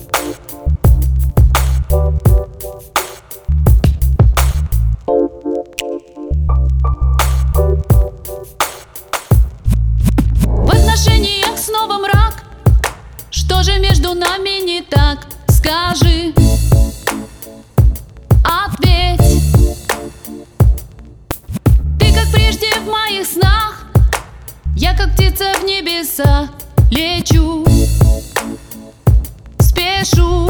В отношениях снова мрак. Что же между нами не так? Скажи, ответь. Ты как прежде в моих снах, я как птица в небеса лечу, спешу.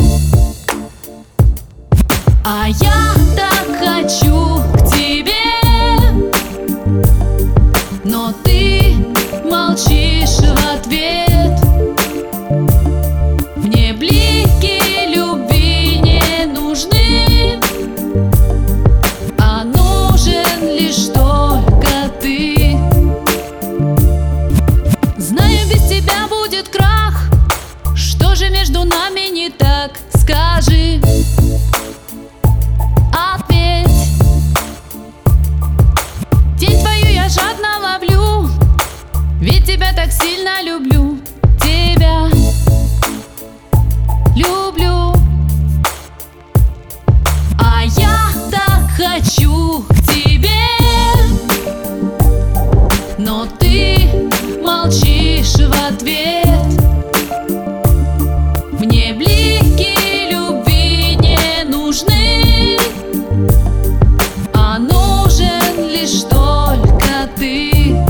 А я так хочу к тебе, но ты молчишь в ответ. Мне блики любви не нужны, а нужен лишь только ты. Знаю, без тебя будет крах. Что же между нами не так? Скажи, ответь. Тень твою я жадно ловлю, ведь тебя так сильно люблю. Тебя люблю. А я так хочу к тебе, но ты молчишь в ответ. Мне блики любви не нужны, а нужен лишь только ты.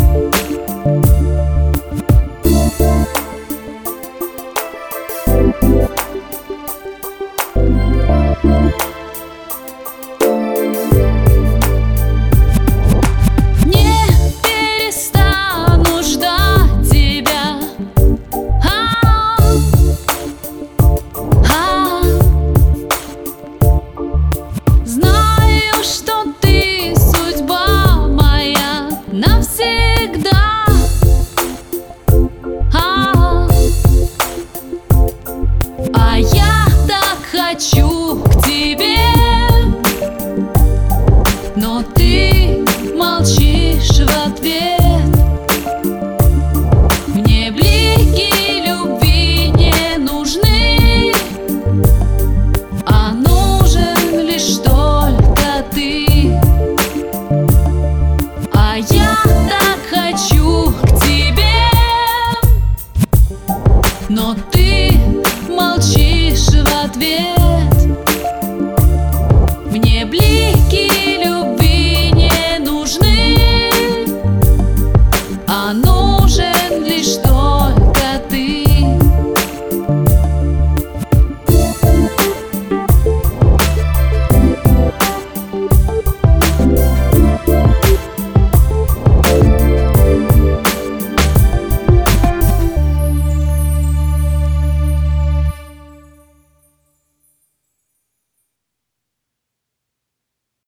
Не перестану ждать тебя. Знаю, что ты судьба моя навсегда. А я так хочу к тебе, но ты молчишь в ответ. Мне блики любви не нужны, а нужен лишь только ты. А я так хочу к тебе, но ты молчишь в ответ.